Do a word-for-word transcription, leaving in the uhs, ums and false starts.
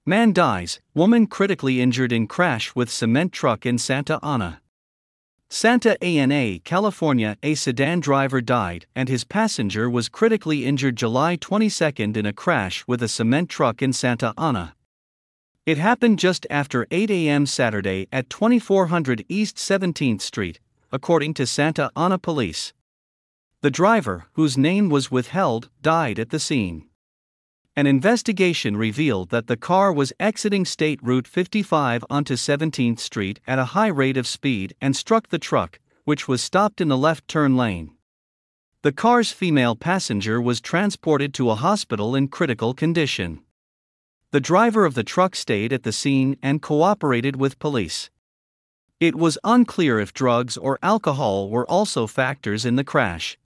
Man dies, woman critically injured in crash with cement truck in Santa Ana. Santa Ana, California. A sedan driver died and his passenger was critically injured July twenty-second in a crash with a cement truck in Santa Ana. It happened just after eight a m Saturday at twenty-four hundred East seventeenth Street, according to Santa Ana police. The driver, whose name was withheld, died at the scene. An investigation revealed that the car was exiting State Route fifty-five onto seventeenth Street at a high rate of speed and struck the truck, which was stopped in the left turn lane. The car's female passenger was transported to a hospital in critical condition. The driver of the truck stayed at the scene and cooperated with police. It was unclear if drugs or alcohol were also factors in the crash.